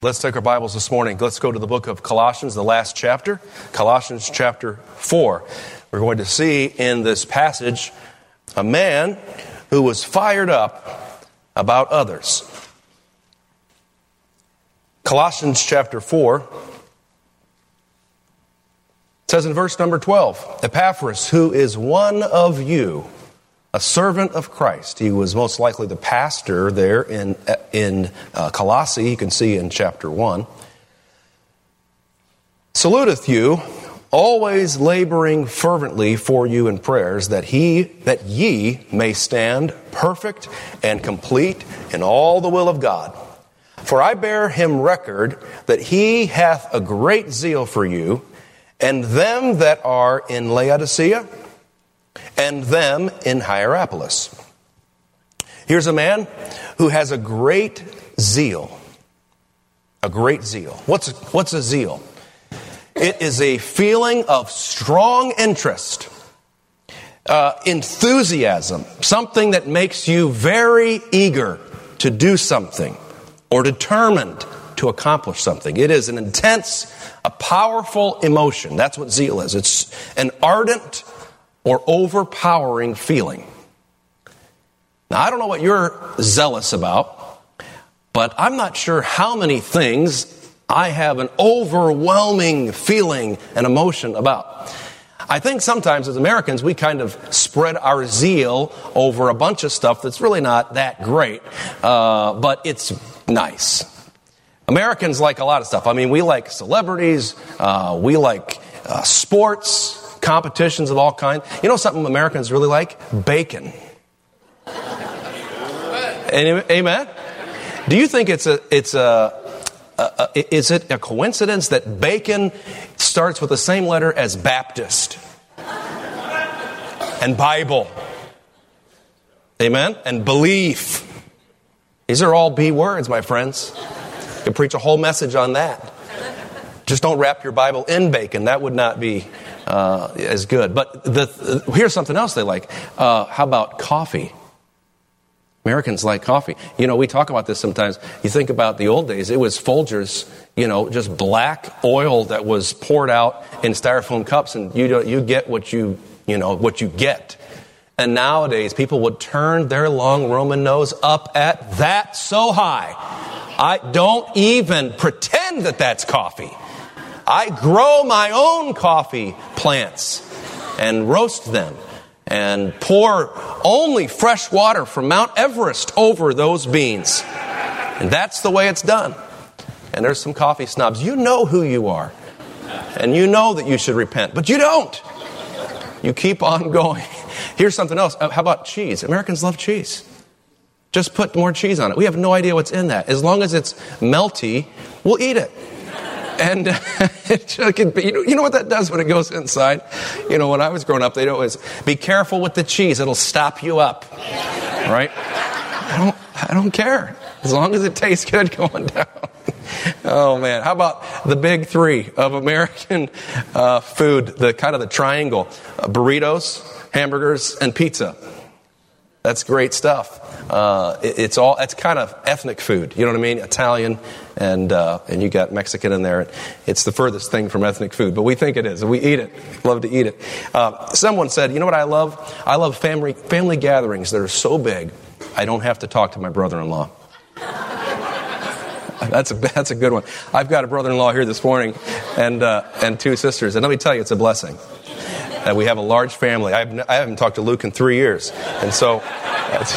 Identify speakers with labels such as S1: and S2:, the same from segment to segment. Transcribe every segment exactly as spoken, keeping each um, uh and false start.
S1: Let's take our Bibles this morning. Let's go to the book of Colossians, the last chapter, Colossians chapter four. We're going to see in this passage a man who was fired up about others. Colossians chapter four says in verse number twelve, Epaphras, who is one of you, a servant of Christ. He was most likely the pastor there in in uh, Colossae. You can see in chapter one. Saluteth you, always laboring fervently for you in prayers, that he that ye may stand perfect and complete in all the will of God. For I bear him record that he hath a great zeal for you, and them that are in Laodicea, and them in Hierapolis. Here's a man who has a great zeal. A great zeal. What's, what's a zeal? It is a feeling of strong interest, uh, enthusiasm, something that makes you very eager to do something or determined to accomplish something. It is an intense, a powerful emotion. That's what zeal is. It's an ardent or overpowering feeling. Now, I don't know what you're zealous about, but I'm not sure how many things I have an overwhelming feeling and emotion about. I think sometimes as Americans, we kind of spread our zeal over a bunch of stuff that's really not that great, uh, but it's nice. Americans like a lot of stuff. I mean, we like celebrities, uh, we like uh, sports, competitions of all kinds. You know something Americans really like? Bacon. Amen? Do you think it's a it's a, a, a is it a coincidence that bacon starts with the same letter as Baptist and Bible? Amen? And belief. These are all B words, my friends. You can preach a whole message on that. Just don't wrap your Bible in bacon. That would not be uh, as good. But the, uh, here's something else they like. Uh, how about coffee? Americans like coffee. You know, we talk about this sometimes. You think about the old days. It was Folgers, you know, just black oil that was poured out in styrofoam cups, and you don't, you get what you, you know, what you get. And nowadays, people would turn their long Roman nose up at that so high. I don't even pretend that that's coffee. I grow my own coffee plants and roast them and pour only fresh water from Mount Everest over those beans. And that's the way it's done. And there's some coffee snobs. You know who you are. And you know that you should repent. But you don't. You keep on going. Here's something else. How about cheese? Americans love cheese. Just put more cheese on it. We have no idea what's in that. As long as it's melty, we'll eat it. And uh, it can be, you know what that does when it goes inside? You know, when I was growing up, they'd always, be careful with the cheese. It'll stop you up. Right? I don't, I don't care. As long as it tastes good going down. Oh, man. How about the big three of American uh, food? The kind of the triangle. Uh, burritos, hamburgers, and pizza. That's great stuff. Uh, it, it's all, it's kind of ethnic food. You know what I mean? Italian and, uh, and you got Mexican in there. It's the furthest thing from ethnic food, but we think it is. We eat it. Love to eat it. Uh, someone said, you know what I love? I love family, family gatherings that are so big, I don't have to talk to my brother-in-law. That's a, that's a good one. I've got a brother-in-law here this morning and, uh, and two sisters. And let me tell you, it's a blessing. Uh, we have a large family. I haven't, I haven't talked to Luke in three years. And so it's,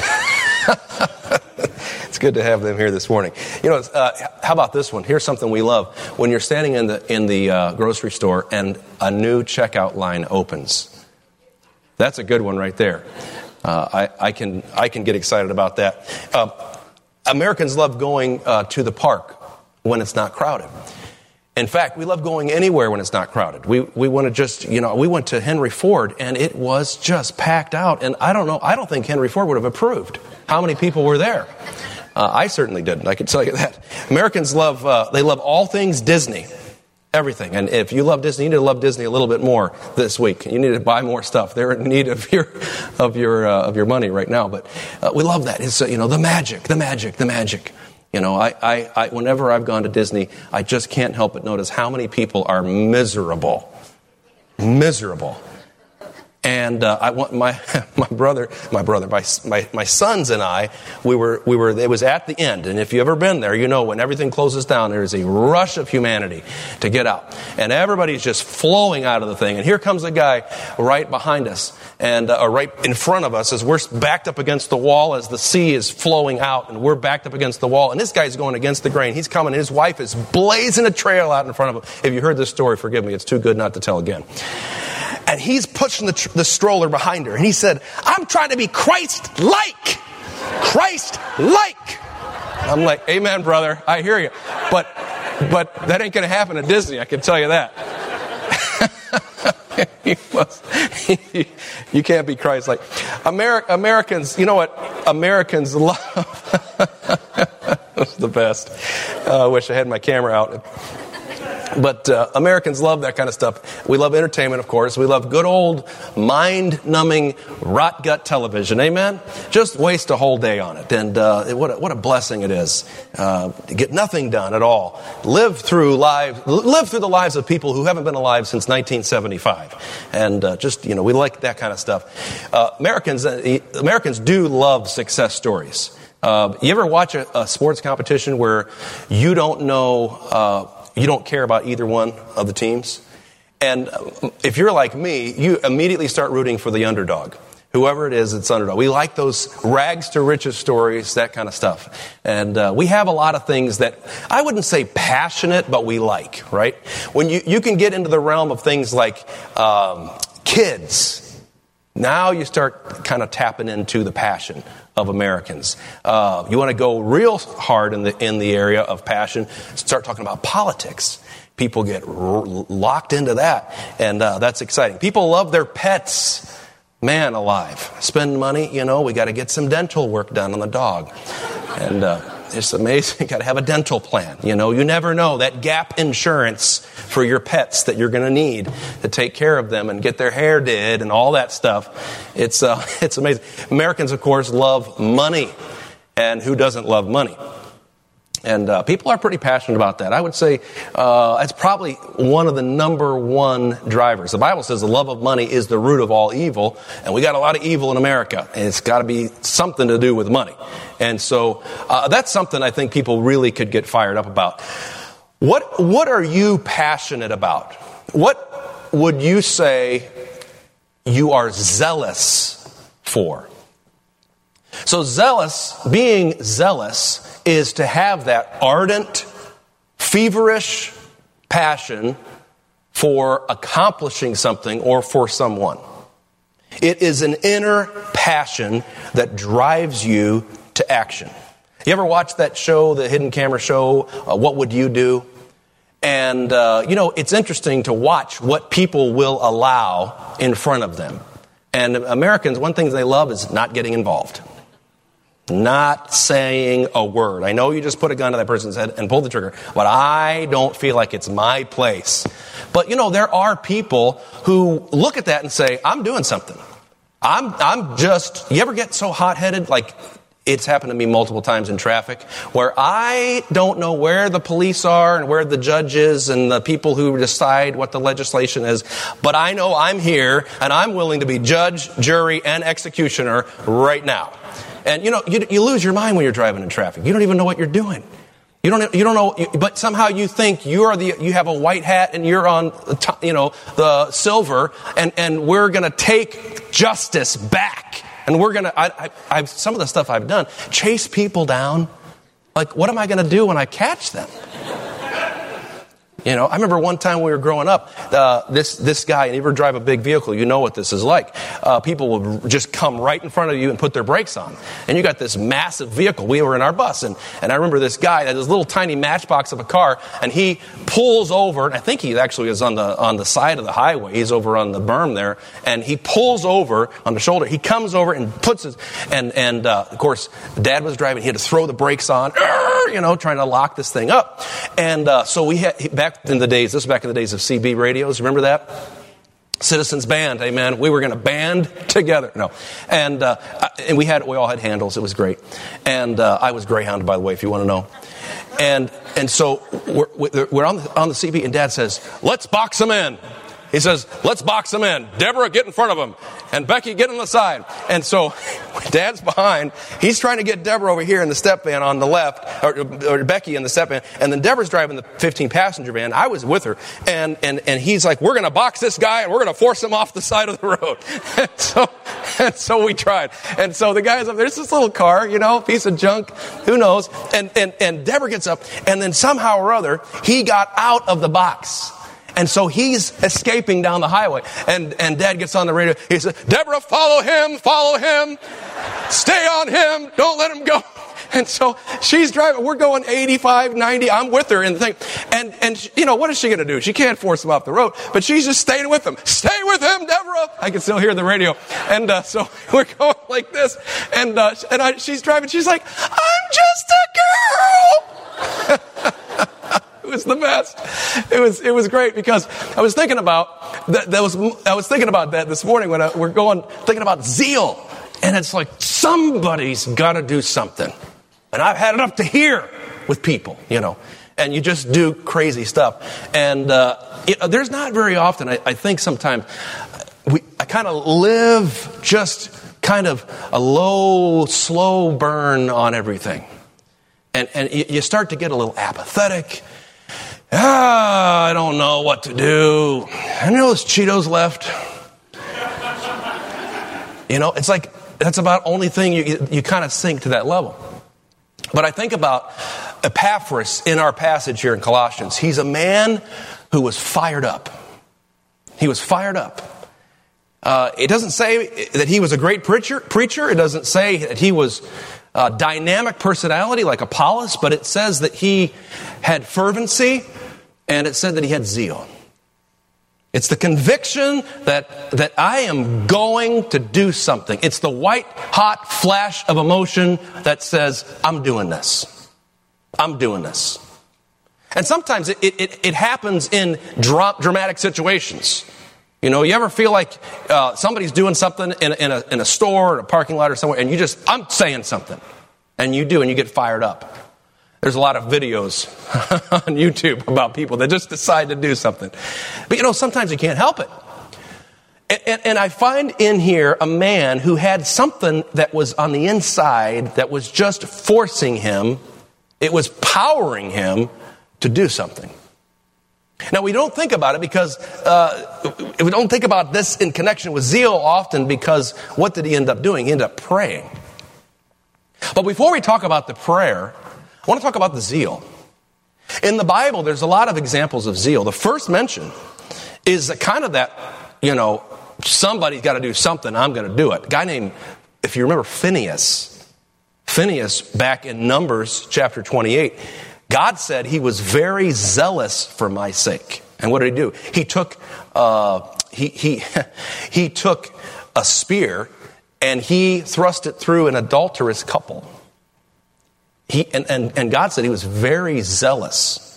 S1: it's good to have them here this morning. You know, uh, how about this one? Here's something we love. When you're standing in the in the uh, grocery store and a new checkout line opens. That's a good one right there. Uh, I, I can I can get excited about that. Uh, Americans love going uh, to the park when it's not crowded. In fact, we love going anywhere when it's not crowded. We we want to just, you know, we went to Henry Ford and it was just packed out. And I don't know, I don't think Henry Ford would have approved how many people were there. Uh, I certainly didn't, I can tell you that. Americans love, uh, they love all things Disney. Everything. And if you love Disney, you need to love Disney a little bit more this week. You need to buy more stuff. They're in need of your of your uh, of your money right now. But uh, we love that. It's uh, you know the magic, the magic, the magic. You know, I, I, I, whenever I've gone to Disney, I just can't help but notice how many people are miserable. Miserable. And uh, I want my my brother, my brother, my, my my sons and I, we were we were. It was at the end, and if you've ever been there, you know when everything closes down, there is a rush of humanity to get out, and everybody's just flowing out of the thing. And here comes a guy right behind us, and uh, or right in front of us, as we're backed up against the wall, as the sea is flowing out, and we're backed up against the wall. And this guy's going against the grain. He's coming, and his wife is blazing a trail out in front of him. If you heard this story, forgive me; it's too good not to tell again. And he's pushing the, tr- the stroller behind her. And he said, I'm trying to be Christ-like. Christ-like. I'm like, amen, brother. I hear you. But but that ain't going to happen at Disney, I can tell you that. he was, he, you can't be Christ-like. Ameri- Americans, you know what? Americans love... That's the best. I uh, wish I had my camera out. But uh, Americans love that kind of stuff. We love entertainment, of course. We love good old mind-numbing rot gut television. Amen? Just waste a whole day on it. And uh, what, a, what a blessing it is uh, to get nothing done at all. Live through live, live through the lives of people who haven't been alive since nineteen seventy-five. And uh, just, you know, we like that kind of stuff. Uh, Americans, uh, Americans do love success stories. Uh, you ever watch a, a sports competition where you don't know... Uh, You don't care about either one of the teams? And if you're like me, you immediately start rooting for the underdog. Whoever it is, it's underdog. We like those rags to riches stories, that kind of stuff. And uh, we have a lot of things that I wouldn't say passionate, but we like, right? When you, you can get into the realm of things like um, kids. Now you start kind of tapping into the passion of Americans. Uh, you want to go real hard in the in the area of passion, start talking about politics. People get r- locked into that, and uh, that's exciting. People love their pets. Man alive. Spend money, you know, we got to get some dental work done on the dog. And uh, it's amazing. You got to have a dental plan. You know, you never know. That gap insurance for your pets that you're going to need to take care of them and get their hair did and all that stuff. It's uh, it's amazing. Americans, of course, love money. And who doesn't love money? And uh, people are pretty passionate about that. I would say uh, it's probably one of the number one drivers. The Bible says the love of money is the root of all evil. And we got a lot of evil in America. And it's got to be something to do with money. And so uh, that's something I think people really could get fired up about. What What are you passionate about? What would you say you are zealous for? So zealous, being zealous, is to have that ardent, feverish passion for accomplishing something or for someone. It is an inner passion that drives you to action. You ever watch that show, the hidden camera show, uh, What Would You Do? And, uh, you know, it's interesting to watch what people will allow in front of them. And Americans, one thing they love is not getting involved. Not saying a word. I know you just put a gun to that person's head and pull the trigger, but I don't feel like it's my place. But, you know, there are people who look at that and say, I'm doing something. I'm I'm just, you ever get so hot-headed? Like, it's happened to me multiple times in traffic, where I don't know where the police are and where the judge is and the people who decide what the legislation is, but I know I'm here and I'm willing to be judge, jury, and executioner right now. And, you know, you, you lose your mind when you're driving in traffic. You don't even know what you're doing. You don't, you don't know, but somehow you think you are the, you have a white hat and you're on, the, you know, the silver, and, and we're going to take justice back. And we're going to, I, I, I've, some of the stuff I've done, chase people down. Like, what am I going to do when I catch them? You know, I remember one time when we were growing up, uh, this this guy, and you ever drive a big vehicle, you know what this is like. Uh, people will just come right in front of you and put their brakes on. And you got this massive vehicle. We were in our bus, and, and I remember this guy had this little tiny matchbox of a car, and he pulls over, and I think he actually is on the on the side of the highway. He's over on the berm there, and he pulls over on the shoulder. He comes over and puts his, and, and uh, of course, Dad was driving. He had to throw the brakes on, you know, trying to lock this thing up. And uh, so we had, back in the days, this is back in the days of C B radios, remember that? Citizens band, amen. We were going to band together. No. And uh, and we had we all had handles. It was great. And uh, I was Greyhound, by the way, if you want to know. And and so we're, we're on the, on the C B, and Dad says, let's box them in. He says, let's box them in. Deborah, get in front of them. And Becky, get on the side. And so Dad's behind. He's trying to get Deborah over here in the step van on the left, or, or Becky in the step van. And then Deborah's driving the fifteen-passenger van. I was with her. And, and, and he's like, we're going to box this guy, and we're going to force him off the side of the road. And so, and so we tried. And so the guy's up there. There's this little car, you know, piece of junk. Who knows? And, and, and Deborah gets up. And then somehow or other, he got out of the box. And so he's escaping down the highway. And, and Dad gets on the radio. He says, Deborah, follow him, follow him. Stay on him. Don't let him go. And so she's driving. We're going eighty-five, ninety. I'm with her in the thing. And, and she, you know, what is she going to do? She can't force him off the road. But she's just staying with him. Stay with him, Deborah. I can still hear the radio. And uh, so we're going like this. And, uh, and I, she's driving. She's like, I'm just a girl. It was the best. It was it was great because I was thinking about that. That was I was thinking about that this morning when I, we're going thinking about zeal, and it's like somebody's got to do something, and I've had it up to here with people, you know, and you just do crazy stuff, and uh, it, there's not very often. I, I think sometimes we I kind of live just kind of a low, slow burn on everything, and and you start to get a little apathetic. Ah, I don't know what to do. I know those Cheetos left. You know, it's like that's about the only thing you, you, you kind of sink to that level. But I think about Epaphras in our passage here in Colossians. He's a man who was fired up. He was fired up. Uh, it doesn't say that he was a great preacher. Preacher. It doesn't say that he was a dynamic personality like Apollos, but it says that he had fervency, and it said that he had zeal. It's the conviction that that I am going to do something. It's the white hot flash of emotion that says, I'm doing this. I'm doing this. And sometimes it it, it happens in dra- dramatic situations. You know, you ever feel like uh, somebody's doing something in a, in, a, in a store or a parking lot or somewhere, and you just, I'm saying something. And you do, and you get fired up. There's a lot of videos on YouTube about people that just decide to do something. But, you know, sometimes you can't help it. And, and, and I find in here a man who had something that was on the inside that was just forcing him, it was powering him to do something. Now, we don't think about it because, uh, we don't think about this in connection with zeal often because what did he end up doing? He ended up praying. But before we talk about the prayer, I want to talk about the zeal. In the Bible, there's a lot of examples of zeal. The first mention is kind of that, you know, somebody's got to do something, I'm going to do it. A guy named, if you remember, Phinehas. Phinehas, back in Numbers chapter twenty-eight, God said he was very zealous for my sake. And what did he do? He took uh, he he he took a spear and he thrust it through an adulterous couple. He and, and, and God said he was very zealous.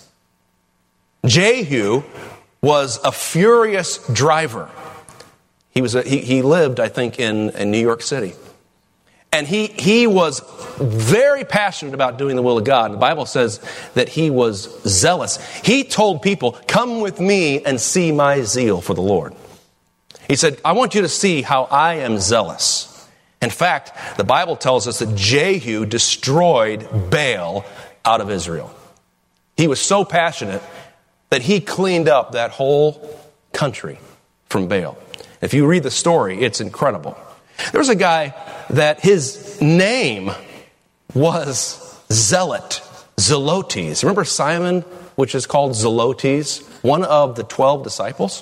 S1: Jehu was a furious driver. He was a, he, he lived, I think, in, in New York City. And he, he was very passionate about doing the will of God. The Bible says that he was zealous. He told people, come with me and see my zeal for the Lord. He said, I want you to see how I am zealous. In fact, the Bible tells us that Jehu destroyed Baal out of Israel. He was so passionate that he cleaned up that whole country from Baal. If you read the story, it's incredible. There was a guy that his name was Zealot, Zelotes. Remember Simon, which is called Zelotes, one of the twelve disciples?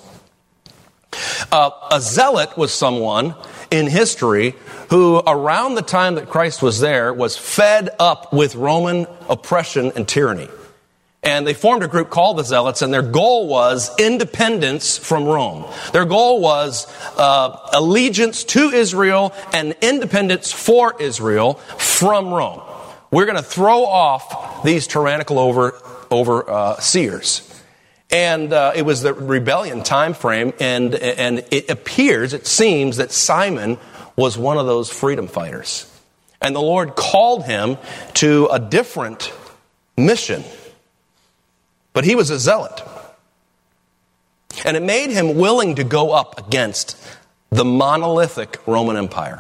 S1: Uh, a zealot was someone in history who, around the time that Christ was there, was fed up with Roman oppression and tyranny. And they formed a group called the Zealots, and their goal was independence from Rome. Their goal was uh, allegiance to Israel and independence for Israel from Rome. We're going to throw off these tyrannical over overseers. And uh, it was the rebellion time frame, and, and it appears, it seems, that Simon was one of those freedom fighters. And the Lord called him to a different mission. But he was a zealot. And it made him willing to go up against the monolithic Roman Empire.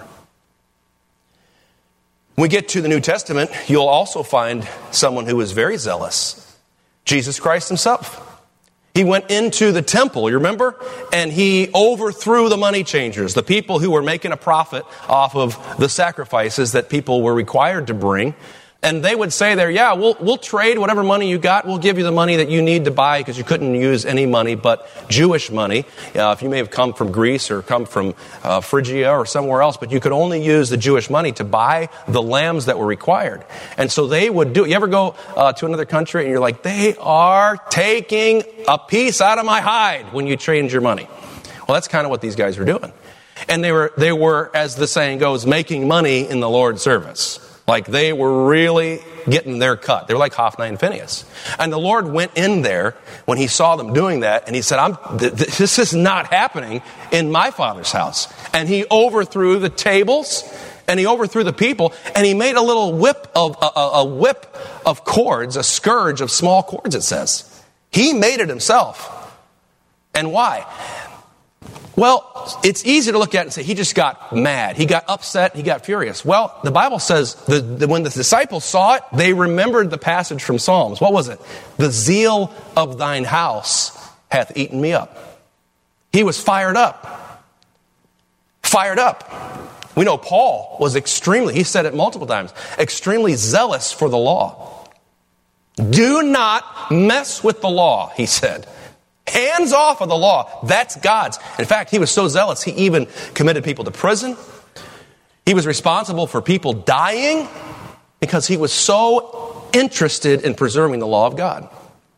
S1: When we get to the New Testament, you'll also find someone who was very zealous. Jesus Christ himself. He went into the temple, you remember? And he overthrew the money changers, the people who were making a profit off of the sacrifices that people were required to bring. And they would say there, yeah, we'll we'll trade whatever money you got. We'll give you the money that you need to buy, because you couldn't use any money but Jewish money. Uh, if you may have come from Greece or come from uh, Phrygia or somewhere else, but you could only use the Jewish money to buy the lambs that were required. And so they would do it. You ever go uh, to another country and you're like, they are taking a piece out of my hide when you change your money. Well, that's kind of what these guys were doing. And they were, they were, as the saying goes, making money in the Lord's service. Like they were really getting their cut. They were like Hophni and Phinehas. And the Lord went in there when he saw them doing that, and he said, I'm, th- th- this is not happening in my Father's house. And he overthrew the tables, and he overthrew the people, and he made a little whip of, a, a, a whip of cords, a scourge of small cords, it says. He made it himself. And why? Well, it's easy to look at it and say, he just got mad. He got upset. He got furious. Well, the Bible says that the, when the disciples saw it, they remembered the passage from Psalms. What was it? The zeal of thine house hath eaten me up. He was fired up. Fired up. We know Paul was extremely, he said it multiple times, extremely zealous for the law. Do not mess with the law, he said. Hands off of the law. That's God's. In fact, he was so zealous, he even committed people to prison. He was responsible for people dying because he was so interested in preserving the law of God.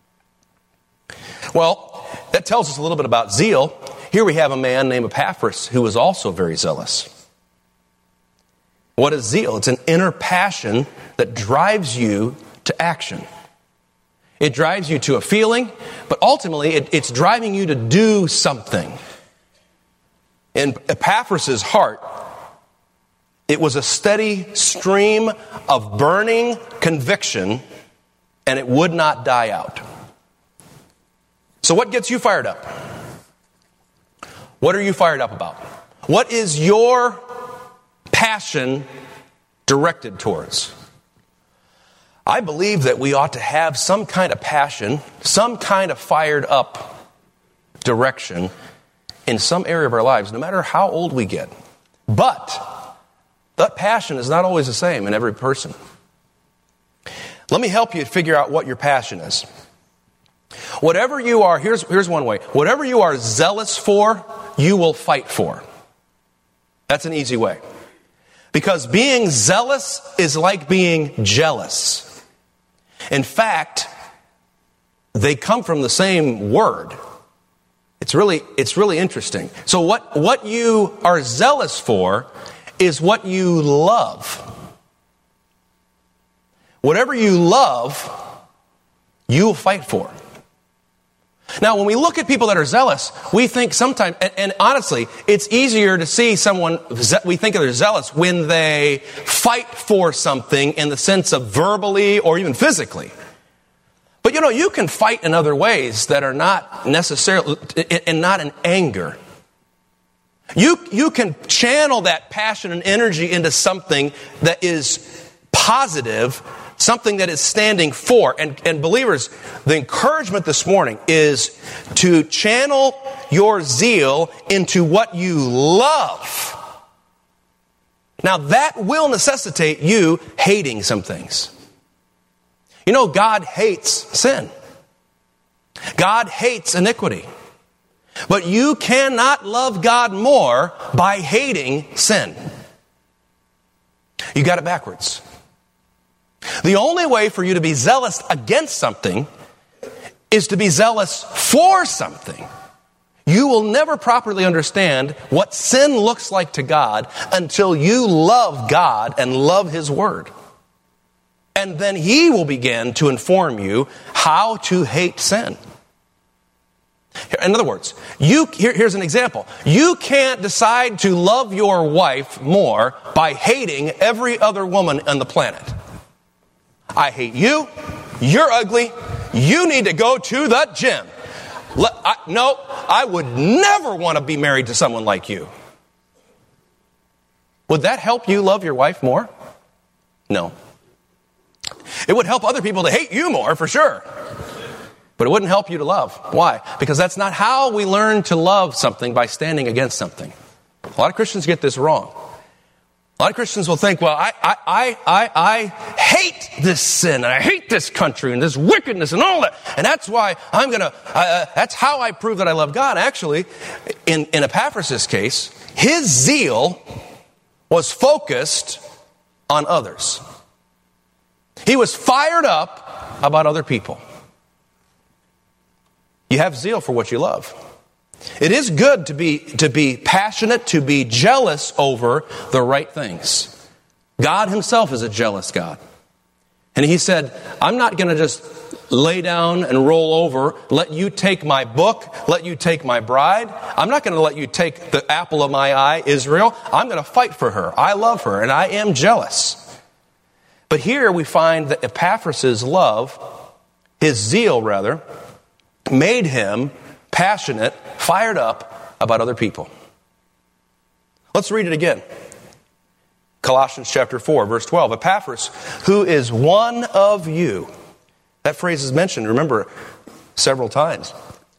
S1: Well, that tells us a little bit about zeal. Here we have a man named Epaphras who was also very zealous. What is zeal? It's an inner passion that drives you to action. It drives you to a feeling, but ultimately it, it's driving you to do something. In Epaphras' heart, it was a steady stream of burning conviction, and it would not die out. So what gets you fired up? What are you fired up about? What is your passion directed towards? I believe that we ought to have some kind of passion, some kind of fired up direction in some area of our lives, no matter how old we get. But that passion is not always the same in every person. Let me help you figure out what your passion is. Whatever you are, here's, here's one way. Whatever you are zealous for, you will fight for. That's an easy way. Because being zealous is like being jealous. In fact, they come from the same word. It's really, it's really interesting. So what, what you are zealous for is what you love. Whatever you love, you will fight for. Now, when we look at people that are zealous, we think sometimes, and, and honestly, it's easier to see someone, we think they're zealous when they fight for something in the sense of verbally or even physically. But you know, you can fight in other ways that are not necessarily, and not in anger. You, you can channel that passion and energy into something that is positive, something that is standing for. And, and believers, the encouragement this morning is to channel your zeal into what you love. Now that will necessitate you hating some things. You know, God hates sin. God hates iniquity. But you cannot love God more by hating sin. You got it backwards. The only way for you to be zealous against something is to be zealous for something. You will never properly understand what sin looks like to God until you love God and love His Word. And then He will begin to inform you how to hate sin. In other words, you here, here's an example. You can't decide to love your wife more by hating every other woman on the planet. I hate you. You're ugly. You need to go to the gym. Let, I, no, I would never want to be married to someone like you. Would that help you love your wife more? No. It would help other people to hate you more, for sure. But it wouldn't help you to love. Why? Because that's not how we learn to love something, by standing against something. A lot of Christians get this wrong. A lot of Christians will think, well, I, I, I, I, I hate this sin, and I hate this country, and this wickedness, and all that. And that's why I'm going to, uh, that's how I prove that I love God. Actually, in, in Epaphras' case, his zeal was focused on others. He was fired up about other people. You have zeal for what you love. It is good to be to be passionate, to be jealous over the right things. God himself is a jealous God. And he said, I'm not going to just lay down and roll over, let you take my book, let you take my bride. I'm not going to let you take the apple of my eye, Israel. I'm going to fight for her. I love her, and I am jealous. But here we find that Epaphras' love, his zeal rather, made him passionate, fired up about other people. Let's read it again. Colossians chapter four, verse twelve. Epaphras, who is one of you. That phrase is mentioned, remember, several times.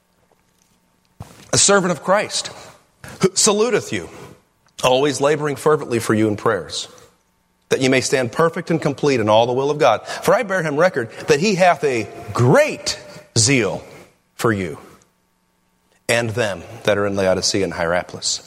S1: A servant of Christ, who saluteth you, always laboring fervently for you in prayers, that you may stand perfect and complete in all the will of God. For I bear him record that he hath a great zeal for you and them that are in Laodicea and Hierapolis.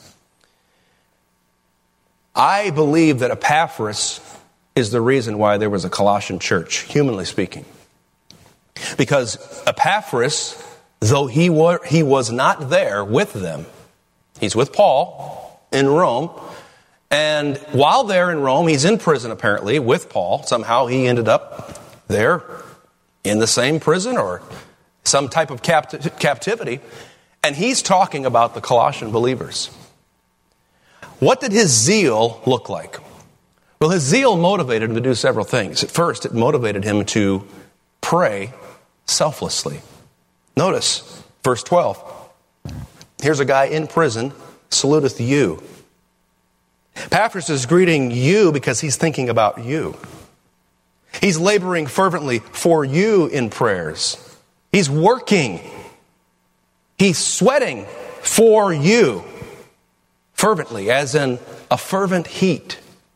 S1: I believe that Epaphras is the reason why there was a Colossian church, humanly speaking. Because Epaphras, though he, were, he was not there with them, he's with Paul in Rome. And while there in Rome, he's in prison apparently with Paul. Somehow he ended up there in the same prison or some type of capti- captivity. And he's talking about the Colossian believers. What did his zeal look like? Well, his zeal motivated him to do several things. At first, it motivated him to pray selflessly. Notice verse twelve. Here's a guy in prison, saluteth you. Epaphras is greeting you because he's thinking about you. He's laboring fervently for you in prayers. He's working. He's sweating for you fervently, as in a fervent heat.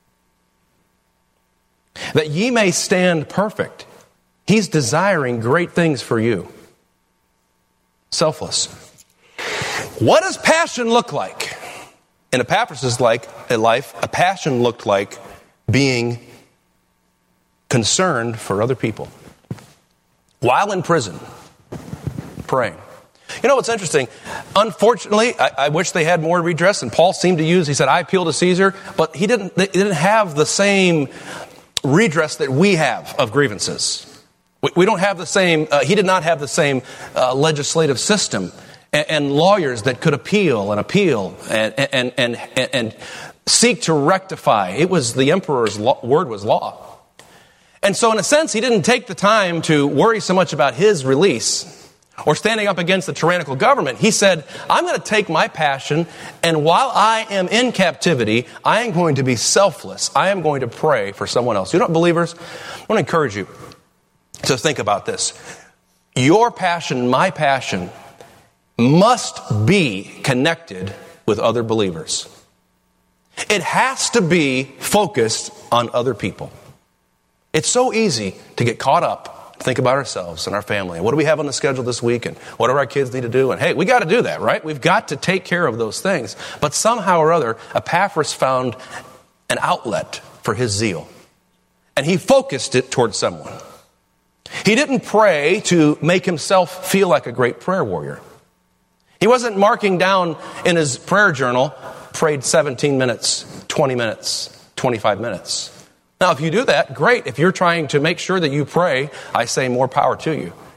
S1: That ye may stand perfect. He's desiring great things for you. Selfless. What does passion look like? In Epaphras' like a life, a passion looked like being concerned for other people. While in prison, praying. You know what's interesting? Unfortunately, I, I wish they had more redress, and Paul seemed to use, he said, I appeal to Caesar, but he didn't, they didn't have the same redress that we have of grievances. We, we don't have the same, uh, he did not have the same uh, legislative system and, and lawyers that could appeal and appeal and, and, and, and, and seek to rectify. It was the emperor's law, word was law. And so in a sense, he didn't take the time to worry so much about his release or standing up against the tyrannical government. He said, I'm going to take my passion, and while I am in captivity, I am going to be selfless. I am going to pray for someone else. You know, believers, I want to encourage you to think about this. Your passion, my passion, must be connected with other believers. It has to be focused on other people. It's so easy to get caught up, think about ourselves and our family. What do we have on the schedule this week? And what do our kids need to do? And hey, we got to do that, right? We've got to take care of those things. But somehow or other, Epaphras found an outlet for his zeal. And he focused it towards someone. He didn't pray to make himself feel like a great prayer warrior. He wasn't marking down in his prayer journal, prayed seventeen minutes, twenty minutes, twenty-five minutes. Now, if you do that, great. If you're trying to make sure that you pray, I say more power to you.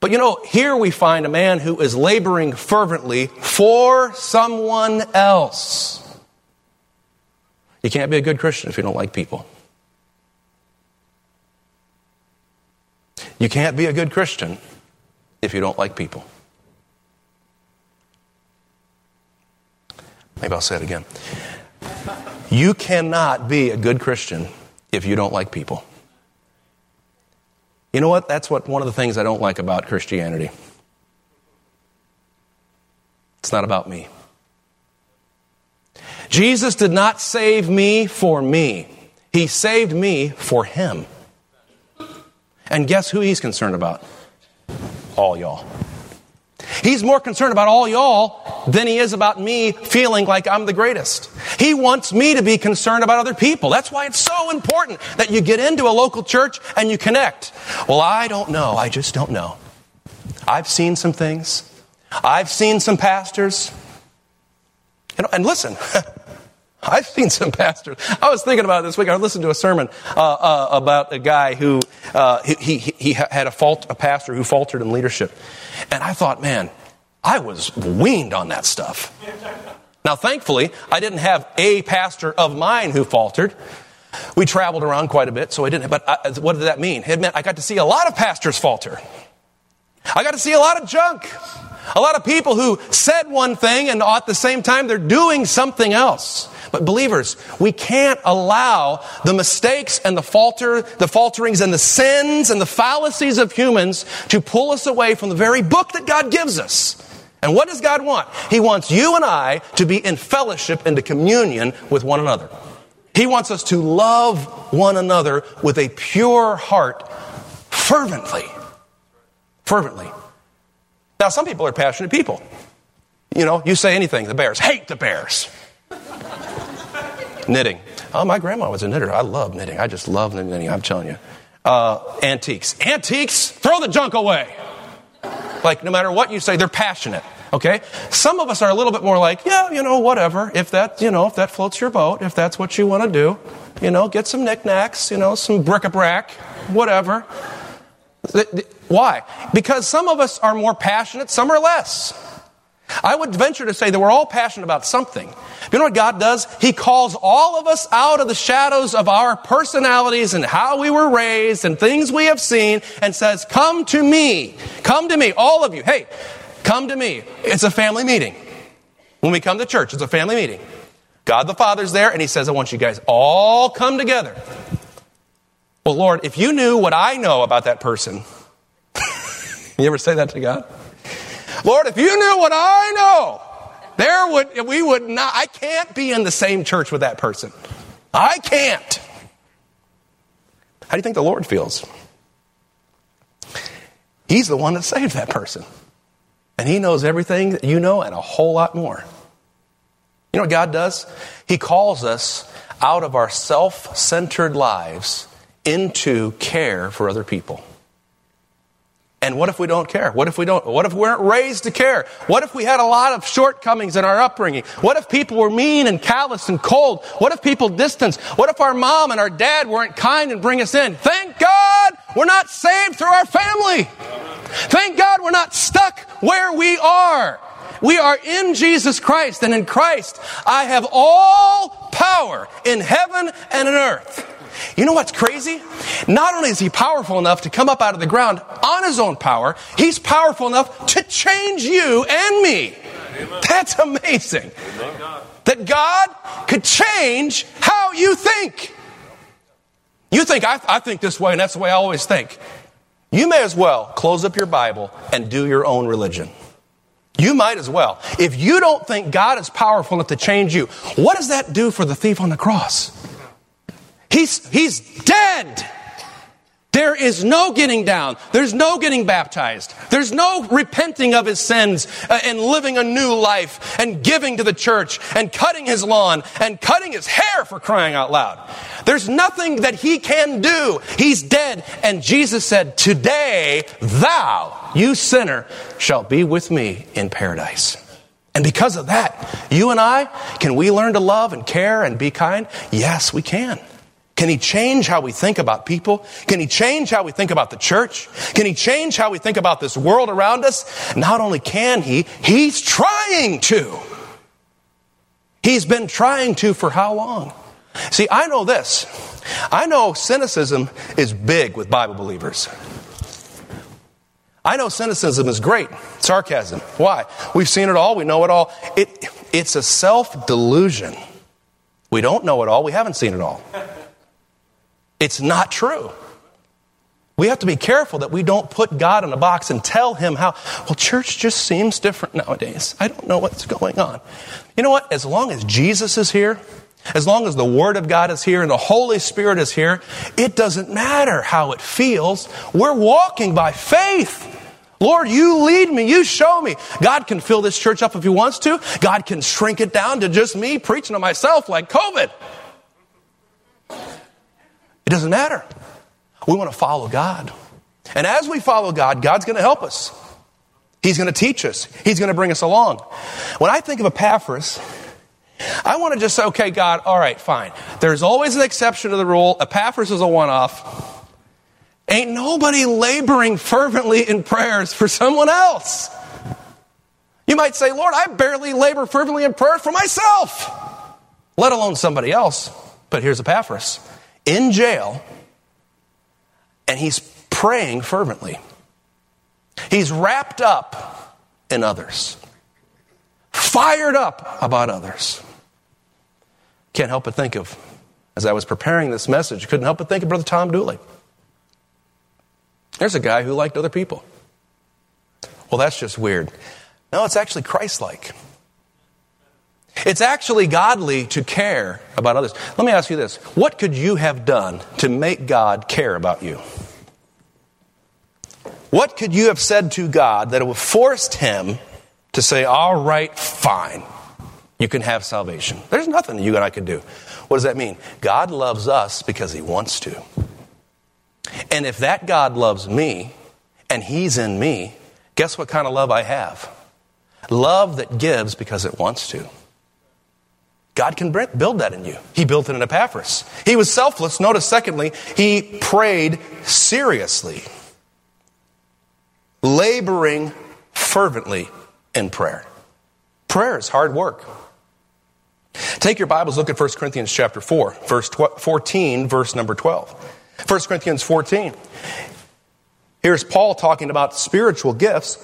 S1: But you know, here we find a man who is laboring fervently for someone else. You can't be a good Christian if you don't like people. You can't be a good Christian if you don't like people. Maybe I'll say it again. You cannot be a good Christian if you don't like people. You know what? That's what one of the things I don't like about Christianity. It's not about me. Jesus did not save me for me. He saved me for him. And guess who he's concerned about? All y'all. He's more concerned about all y'all than he is about me feeling like I'm the greatest. He wants me to be concerned about other people. That's why it's so important that you get into a local church and you connect. Well, I don't know. I just don't know. I've seen some things. I've seen some pastors. You know, and listen, I've seen some pastors. I was thinking about it this week. I listened to a sermon uh, uh, about a guy who uh, he, he he had a fault, a pastor who faltered in leadership, and I thought, man, I was weaned on that stuff. Now, thankfully, I didn't have a pastor of mine who faltered. We traveled around quite a bit, so I didn't. But I, what did that mean? It meant I got to see a lot of pastors falter. I got to see a lot of junk. A lot of people who said one thing and at the same time they're doing something else. But believers, we can't allow the mistakes and the falter, the falterings and the sins and the fallacies of humans to pull us away from the very book that God gives us. And what does God want? He wants you and I to be in fellowship and to communion with one another. He wants us to love one another with a pure heart fervently. Fervently. Now, some people are passionate people. You know, you say anything, the Bears. Hate the Bears. Knitting. Oh, my grandma was a knitter. I love knitting. I just love knitting, I'm telling you. Uh, antiques. Antiques, throw the junk away. Like, no matter what you say, they're passionate. Okay? Some of us are a little bit more like, yeah, you know, whatever. If that, you know, if that floats your boat, if that's what you want to do, you know, get some knickknacks, you know, some bric-a-brac, whatever. Why? Because some of us are more passionate, some are less. I would venture to say that we're all passionate about something. You know what God does? He calls all of us out of the shadows of our personalities and how we were raised and things we have seen and says, come to me. Come to me, all of you. Hey, come to me. It's a family meeting. When we come to church, it's a family meeting. God the Father's there and he says, I want you guys all come together. Well, Lord, if you knew what I know about that person, you ever say that to God? Lord, if you knew what I know, there would we would not. I can't be in the same church with that person. I can't. How do you think the Lord feels? He's the one that saved that person, and He knows everything that you know and a whole lot more. You know what God does? He calls us out of our self-centered lives into care for other people. And what if we don't care? What if we don't? What if we weren't raised to care? What if we had a lot of shortcomings in our upbringing? What if people were mean and callous and cold? What if people distanced? What if our mom and our dad weren't kind and bring us in? Thank God we're not saved through our family. Thank God we're not stuck where we are. We are in Jesus Christ, and in Christ I have all power in heaven and in earth. You know what's crazy? Not only is He powerful enough to come up out of the ground on His own power, He's powerful enough to change you and me. Amen. That's amazing. Amen. That God could change how you think. You think, I, I think this way, and that's the way I always think. You may as well close up your Bible and do your own religion. You might as well. If you don't think God is powerful enough to change you, what does that do for the thief on the cross? He's, he's dead. There is no getting down. There's no getting baptized. There's no repenting of his sins uh, and living a new life and giving to the church and cutting his lawn and cutting his hair, for crying out loud. There's nothing that he can do. He's dead. And Jesus said, today thou, you sinner, shalt be with me in paradise. And because of that, you and I, can we learn to love and care and be kind? Yes, we can. Can he change how we think about people? Can he change how we think about the church? Can he change how we think about this world around us? Not only can he, he's trying to. He's been trying to for how long? See, I know this. I know cynicism is big with Bible believers. I know cynicism is great. Sarcasm. Why? We've seen it all. We know it all. It, it's a self-delusion. We don't know it all. We haven't seen it all. It's not true. We have to be careful that we don't put God in a box and tell him how, well, church just seems different nowadays. I don't know what's going on. You know what? As long as Jesus is here, as long as the Word of God is here and the Holy Spirit is here, it doesn't matter how it feels. We're walking by faith. Lord, you lead me. You show me. God can fill this church up if he wants to. God can shrink it down to just me preaching to myself like COVID. It doesn't matter. We want to follow God. And as we follow God, God's going to help us. He's going to teach us. He's going to bring us along. When I think of Epaphras, I want to just say, okay, God, all right, fine. There's always an exception to the rule. Epaphras is a one-off. Ain't nobody laboring fervently in prayers for someone else. You might say, Lord, I barely labor fervently in prayers for myself, let alone somebody else. But here's Epaphras in jail, and he's praying fervently. He's wrapped up in others, fired up about others. Can't help but think of, as I was preparing this message, couldn't help but think of Brother Tom Dooley. There's a guy who liked other people. Well, that's just weird. No, it's actually Christ-like. It's actually godly to care about others. Let me ask you this. What could you have done to make God care about you? What could you have said to God that would have forced him to say, all right, fine, you can have salvation? There's nothing you and I could do. What does that mean? God loves us because he wants to. And if that God loves me and he's in me, guess what kind of love I have? Love that gives because it wants to. God can build that in you. He built it in Epaphras. He was selfless. Notice, secondly, he prayed seriously, laboring fervently in prayer. Prayer is hard work. Take your Bibles, look at First Corinthians chapter four, verse fourteen, verse number twelve. First Corinthians fourteen. Here's Paul talking about spiritual gifts.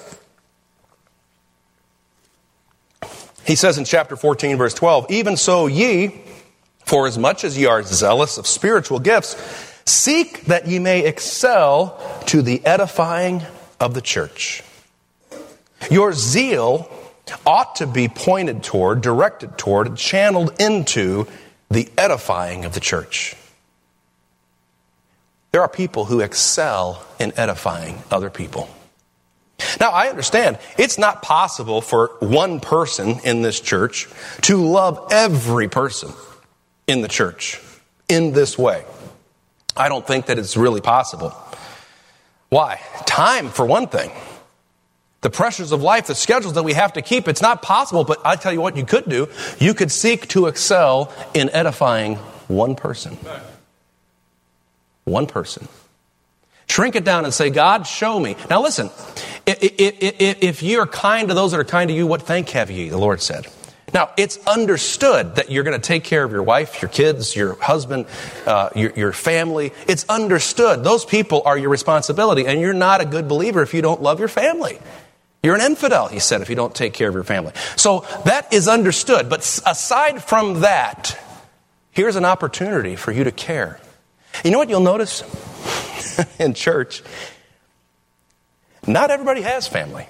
S1: He says in chapter fourteen, verse twelve, even so ye, for as much as ye are zealous of spiritual gifts, seek that ye may excel to the edifying of the church. Your zeal ought to be pointed toward, directed toward, channeled into the edifying of the church. There are people who excel in edifying other people. Now, I understand it's not possible for one person in this church to love every person in the church in this way. I don't think that it's really possible. Why? Time, for one thing. The pressures of life, the schedules that we have to keep, it's not possible, but I tell you what you could do. You could seek to excel in edifying one person. One person. Shrink it down and say, God, show me. Now listen, if you're kind to those that are kind to you, what thank have ye, the Lord said. Now, it's understood that you're going to take care of your wife, your kids, your husband, uh, your, your family. It's understood. Those people are your responsibility, and you're not a good believer if you don't love your family. You're an infidel, he said, if you don't take care of your family. So that is understood. But aside from that, here's an opportunity for you to care. You know what you'll notice in church? Not everybody has family.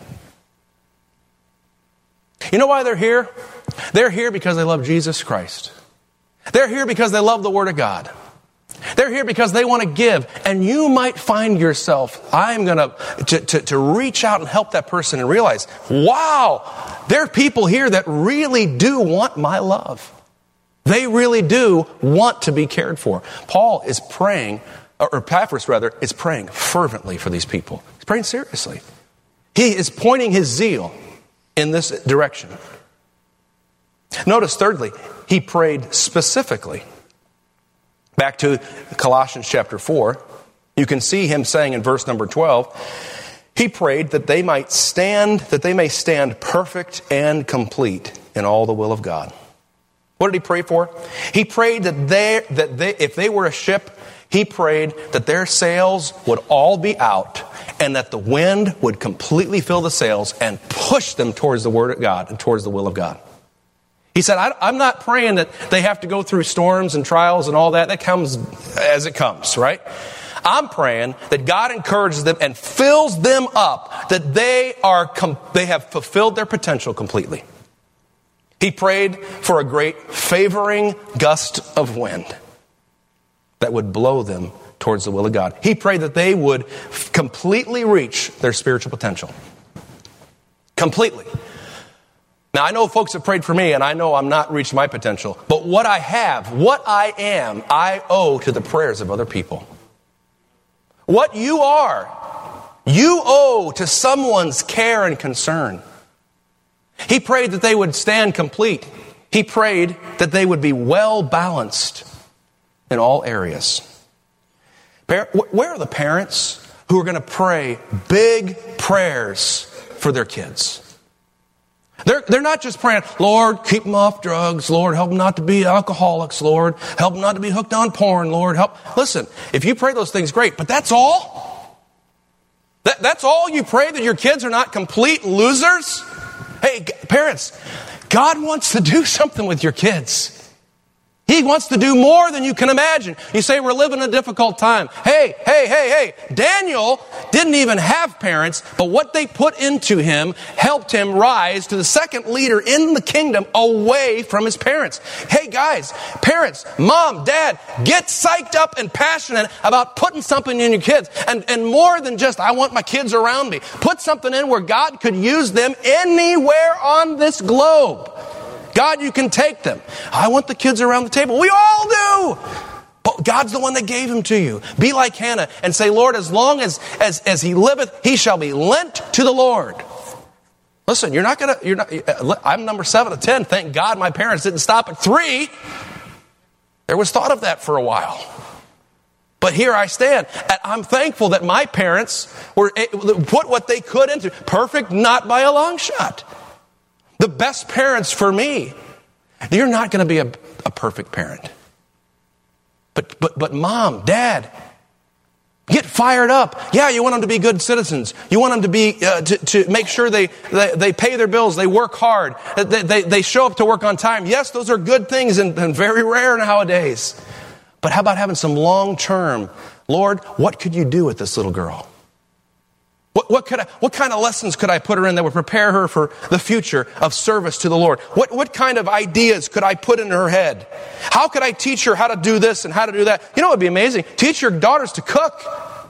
S1: You know why they're here? They're here because they love Jesus Christ. They're here because they love the Word of God. They're here because they want to give. And you might find yourself, I'm going to, to, to reach out and help that person and realize, wow, there are people here that really do want my love. They really do want to be cared for. Paul is praying, or Epaphras rather, is praying fervently for these people. He's praying seriously. He is pointing his zeal in this direction. Notice thirdly, he prayed specifically. Back to Colossians chapter four, you can see him saying in verse number twelve, he prayed that they might stand, that they may stand perfect and complete in all the will of God. What did he pray for? He prayed that they, that they, if they were a ship, he prayed that their sails would all be out and that the wind would completely fill the sails and push them towards the word of God and towards the will of God. He said, I, I'm not praying that they have to go through storms and trials and all that. That comes as it comes, right? I'm praying that God encourages them and fills them up, that they are com- they have fulfilled their potential completely. He prayed for a great favoring gust of wind that would blow them towards the will of God. He prayed that they would f- completely reach their spiritual potential. Completely. Now, I know folks have prayed for me, and I know I'm not reached my potential. But what I have, what I am, I owe to the prayers of other people. What you are, you owe to someone's care and concern. He prayed that they would stand complete. He prayed that they would be well balanced in all areas. Where are the parents who are going to pray big prayers for their kids? They're, they're not just praying, Lord, keep them off drugs. Lord, help them not to be alcoholics. Lord, help them not to be hooked on porn. Lord, help. Listen, if you pray those things, great. But that's all? That, that's all you pray, that your kids are not complete losers? Hey, parents, God wants to do something with your kids. He wants to do more than you can imagine. You say, we're living a difficult time. Hey, hey, hey, hey. Daniel didn't even have parents, but what they put into him helped him rise to the second leader in the kingdom away from his parents. Hey, guys, parents, mom, dad, get psyched up and passionate about putting something in your kids. And, and more than just, I want my kids around me. Put something in where God could use them anywhere on this globe. God, you can take them. I want the kids around the table. We all do. But God's the one that gave them to you. Be like Hannah and say, Lord, as long as, as, as he liveth, he shall be lent to the Lord. Listen, you're not going to, you're not, I'm number seven of ten. Thank God my parents didn't stop at three. There was thought of that for a while. But here I stand. And I'm thankful that my parents were put what they could into. Perfect, not by a long shot. The best parents for me. You're not going to be a, a perfect parent. But, but, but mom, dad, get fired up. Yeah, you want them to be good citizens. You want them to be, uh, to, to make sure they, they, they pay their bills. They work hard. They, they, they show up to work on time. Yes, those are good things and, and very rare nowadays. But how about having some long-term, Lord, what could you do with this little girl? What, what, could I, what kind of lessons could I put her in that would prepare her for the future of service to the Lord? What, what kind of ideas could I put in her head? How could I teach her how to do this and how to do that? You know what would be amazing? Teach your daughters to cook.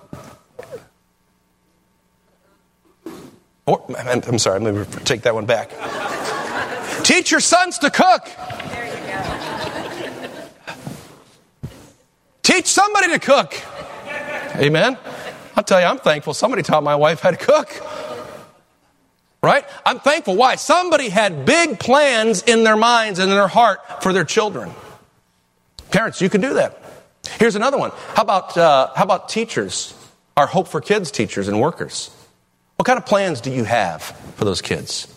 S1: Or, I'm sorry, I'm going to take that one back. Teach your sons to cook.
S2: There you go.
S1: Teach somebody to cook. Amen. I'll tell you, I'm thankful somebody taught my wife how to cook. Right? I'm thankful. Why? Somebody had big plans in their minds and in their heart for their children. Parents, you can do that. Here's another one. How about uh, how about teachers? Our Hope for Kids teachers and workers. What kind of plans do you have for those kids?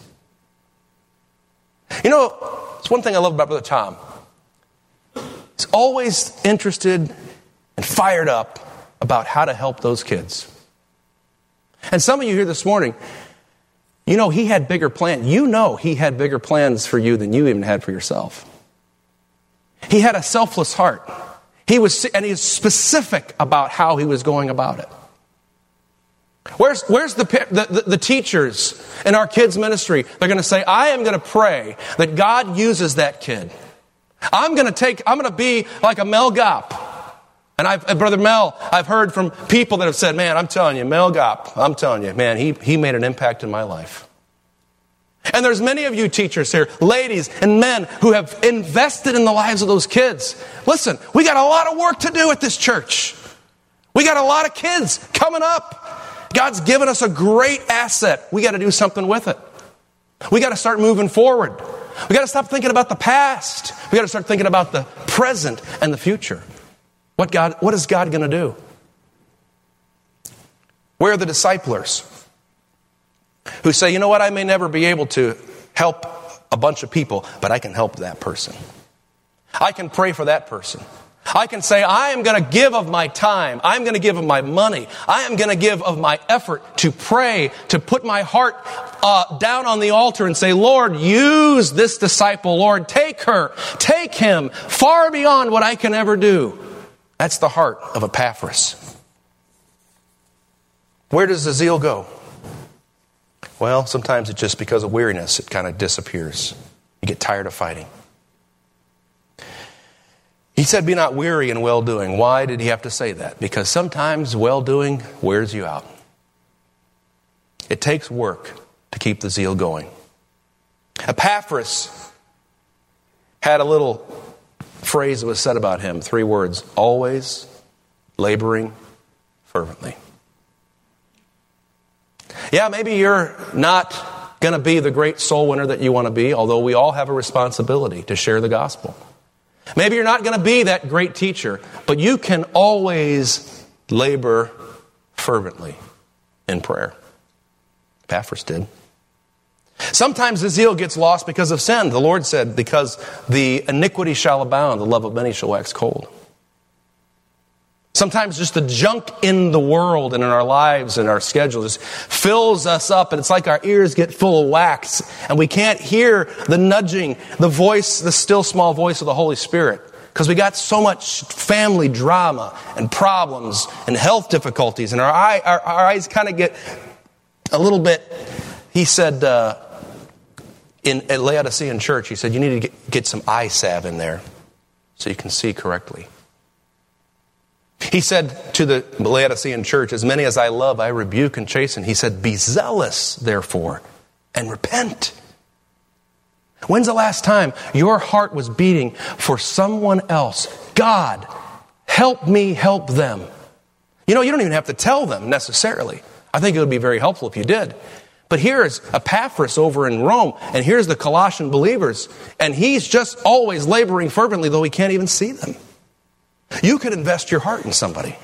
S1: You know, it's one thing I love about Brother Tom. He's always interested and fired up about how to help those kids. And some of you here this morning, you know he had bigger plans. You know he had bigger plans for you than you even had for yourself. He had a selfless heart. He was, and he was specific about how he was going about it. Where's, where's the, the, the, the teachers in our kids' ministry? They're going to say, I am going to pray that God uses that kid. I'm going to take, I'm going to be like a Mel Gopp. And I've, Brother Mel, I've heard from people that have said, man, I'm telling you, Mel Gopp, I'm telling you, man, he, he made an impact in my life. And there's many of you teachers here, ladies and men, who have invested in the lives of those kids. Listen, we got a lot of work to do at this church. We got a lot of kids coming up. God's given us a great asset. We got to do something with it. We got to start moving forward. We got to stop thinking about the past. We got to start thinking about the present and the future. What God, what is God going to do? Where are the disciplers who say, you know what, I may never be able to help a bunch of people, but I can help that person. I can pray for that person. I can say, I am going to give of my time. I'm going to give of my money. I am going to give of my effort to pray, to put my heart uh, down on the altar and say, Lord, use this disciple. Lord, take her, take him far beyond what I can ever do. That's the heart of Epaphras. Where does the zeal go? Well, sometimes it's just because of weariness. It kind of disappears. You get tired of fighting. He said, be not weary in well-doing. Why did he have to say that? Because sometimes well-doing wears you out. It takes work to keep the zeal going. Epaphras had a little phrase that was said about him. Three words. Always laboring fervently. Yeah, maybe you're not going to be the great soul winner that you want to be, although we all have a responsibility to share the gospel. Maybe you're not going to be that great teacher, but you can always labor fervently in prayer. Epaphras did. Sometimes the zeal gets lost because of sin. The Lord said, because the iniquity shall abound, the love of many shall wax cold. Sometimes just the junk in the world and in our lives and our schedule just fills us up, and it's like our ears get full of wax and we can't hear the nudging, the voice, the still small voice of the Holy Spirit, because we got so much family drama and problems and health difficulties, and our, eye, our, our eyes kind of get a little bit. He said uh, in at Laodicean church, he said, you need to get, get some eye salve in there so you can see correctly. He said to the Laodicean church, as many as I love, I rebuke and chasten. He said, be zealous, therefore, and repent. When's the last time your heart was beating for someone else? God, help me help them. You know, you don't even have to tell them necessarily. I think it would be very helpful if you did. But here's Epaphras over in Rome, and here's the Colossian believers, and he's just always laboring fervently, though he can't even see them. You could invest your heart in somebody.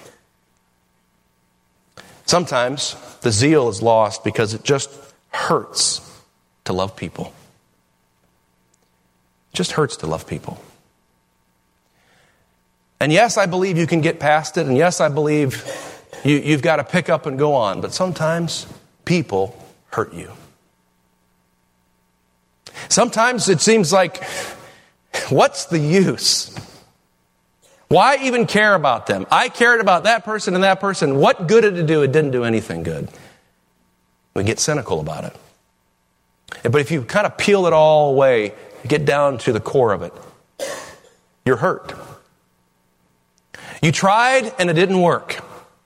S1: Sometimes the zeal is lost because it just hurts to love people. It just hurts to love people. And yes, I believe you can get past it. And yes, I believe you, you've got to pick up and go on. But sometimes people hurt you. Sometimes it seems like, what's the use? Why even care about them? I cared about that person and that person. What good did it do? It didn't do anything good. We get cynical about it. But if you kind of peel it all away, get down to the core of it, you're hurt. You tried and it didn't work.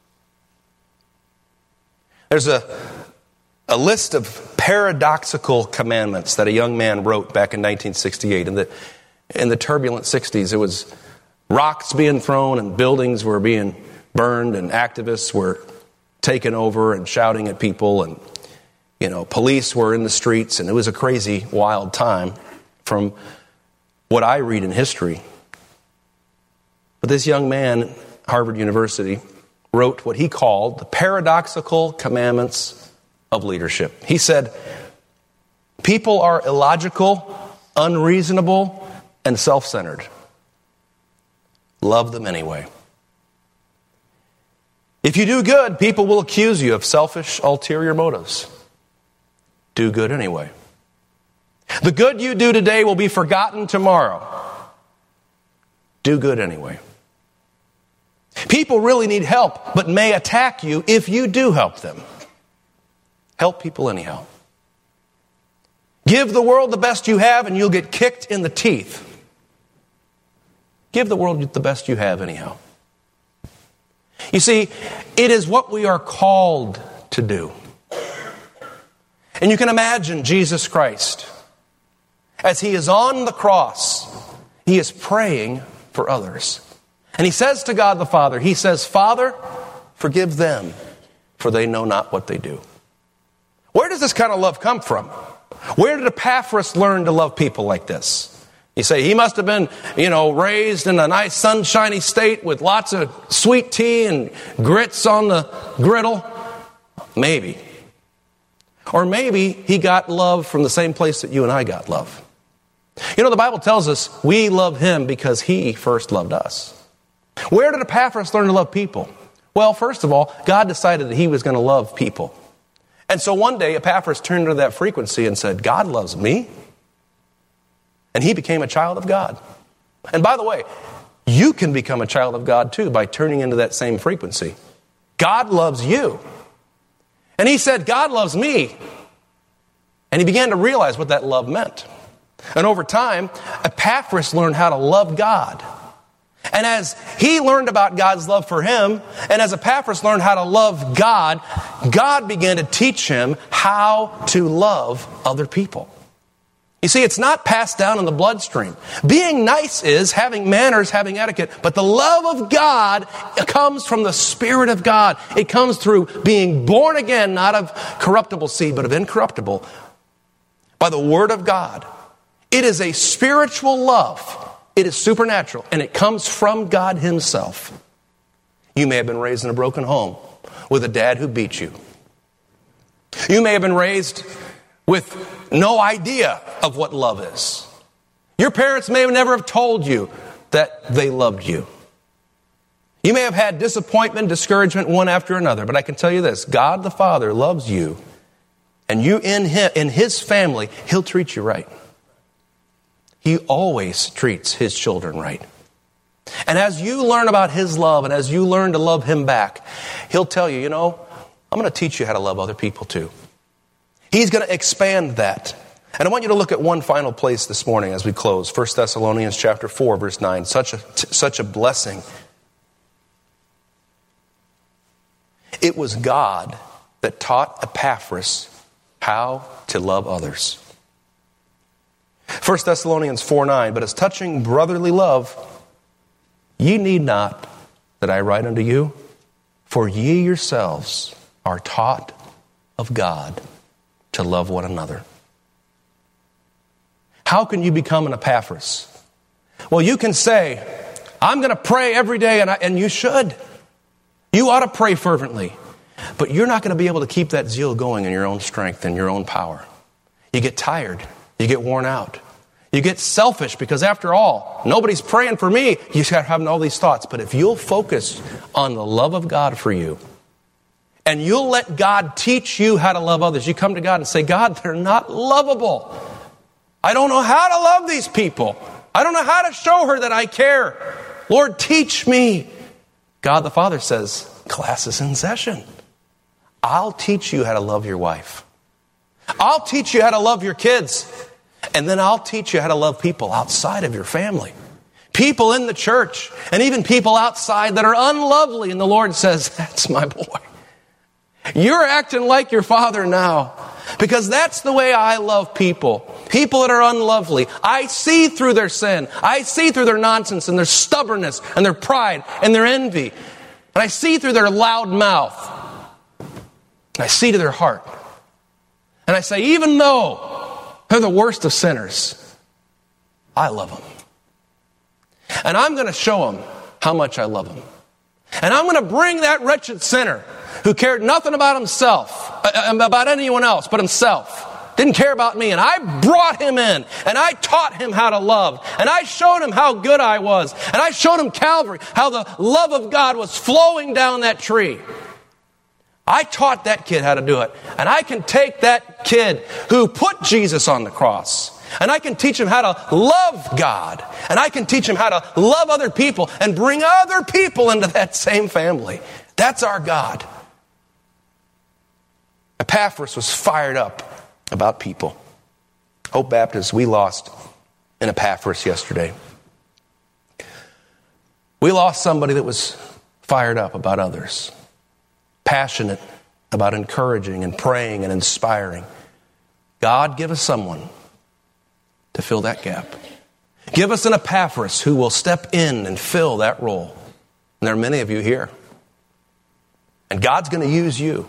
S1: There's a, a list of paradoxical commandments that a young man wrote back in nineteen sixty-eight. In the, in the turbulent sixties, it was rocks being thrown and buildings were being burned and activists were taken over and shouting at people, and you know, police were in the streets, and it was a crazy, wild time from what I read in history. But this young man, Harvard University, wrote what he called the paradoxical commandments of leadership. He said, people are illogical, unreasonable, and self-centered. Love them anyway. If you do good, people will accuse you of selfish, ulterior motives. Do good anyway. The good you do today will be forgotten tomorrow. Do good anyway. People really need help, but may attack you if you do help them. Help people anyhow. Give the world the best you have and you'll get kicked in the teeth. Give the world the best you have anyhow. You see, it is what we are called to do. And you can imagine Jesus Christ, as he is on the cross, he is praying for others. And he says to God the Father, he says, Father, forgive them, for they know not what they do. Where does this kind of love come from? Where did Epaphras learn to love people like this? You say, he must have been, you know, raised in a nice sunshiny state with lots of sweet tea and grits on the griddle. Maybe. Or maybe he got love from the same place that you and I got love. You know, the Bible tells us we love him because he first loved us. Where did Epaphras learn to love people? Well, first of all, God decided that he was going to love people. And so one day, Epaphras turned to that frequency and said, God loves me. And he became a child of God. And by the way, you can become a child of God too by turning into that same frequency. God loves you. And he said, God loves me. And he began to realize what that love meant. And over time, Epaphras learned how to love God. And as he learned about God's love for him, and as Epaphras learned how to love God, God began to teach him how to love other people. You see, it's not passed down in the bloodstream. Being nice is having manners, having etiquette, but the love of God comes from the Spirit of God. It comes through being born again, not of corruptible seed, but of incorruptible, by the Word of God. It is a spiritual love. It is supernatural, and it comes from God himself. You may have been raised in a broken home with a dad who beat you. You may have been raised with no idea of what love is. Your parents may have never have told you that they loved you. You may have had disappointment, discouragement, one after another, but I can tell you this, God the Father loves you, and you in him, in his family, he'll treat you right. He always treats his children right. And as you learn about his love and as you learn to love him back, he'll tell you, you know, I'm going to teach you how to love other people too. He's going to expand that. And I want you to look at one final place this morning as we close. First Thessalonians chapter four, verse nine. Such a, such a blessing. It was God that taught Epaphras how to love others. First Thessalonians four nine. But as touching brotherly love, ye need not that I write unto you, for ye yourselves are taught of God to love one another. How can you become an Epaphras? Well, you can say, I'm going to pray every day, and, I, and you should. You ought to pray fervently. But you're not going to be able to keep that zeal going in your own strength and your own power. You get tired. You get worn out. You get selfish because after all, nobody's praying for me. You start having all these thoughts. But if you'll focus on the love of God for you, and you'll let God teach you how to love others. You come to God and say, God, they're not lovable. I don't know how to love these people. I don't know how to show her that I care. Lord, teach me. God the Father says, class is in session. I'll teach you how to love your wife. I'll teach you how to love your kids. And then I'll teach you how to love people outside of your family. People in the church. And even people outside that are unlovely. And the Lord says, that's my boy. You're acting like your father now. Because that's the way I love people. People that are unlovely. I see through their sin. I see through their nonsense and their stubbornness and their pride and their envy. And I see through their loud mouth. And I see to their heart. And I say, even though they're the worst of sinners, I love them. And I'm going to show them how much I love them. And I'm going to bring that wretched sinner who cared nothing about himself, about anyone else but himself, didn't care about me, and I brought him in, and I taught him how to love, and I showed him how good I was, and I showed him Calvary, how the love of God was flowing down that tree. I taught that kid how to do it, and I can take that kid who put Jesus on the cross, and I can teach him how to love God, and I can teach him how to love other people and bring other people into that same family. That's our God. Epaphras was fired up about people. Hope Baptist, we lost an Epaphras yesterday. We lost somebody that was fired up about others, passionate about encouraging and praying and inspiring. God, give us someone to fill that gap. Give us an Epaphras who will step in and fill that role. And there are many of you here. And God's going to use you.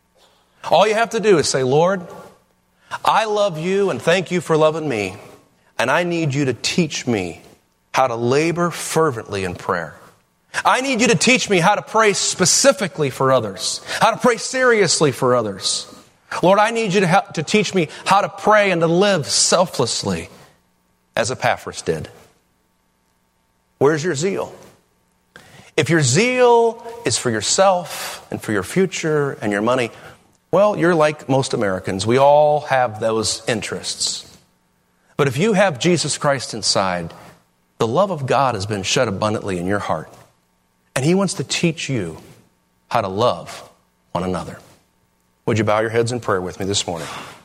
S1: All you have to do is say, Lord, I love you and thank you for loving me. And I need you to teach me how to labor fervently in prayer. I need you to teach me how to pray specifically for others, how to pray seriously for others. Lord, I need you to, help, to teach me how to pray and to live selflessly as Epaphras did. Where's your zeal? If your zeal is for yourself and for your future and your money, well, you're like most Americans. We all have those interests. But if you have Jesus Christ inside, the love of God has been shed abundantly in your heart. And He wants to teach you how to love one another. Would you bow your heads in prayer with me this morning?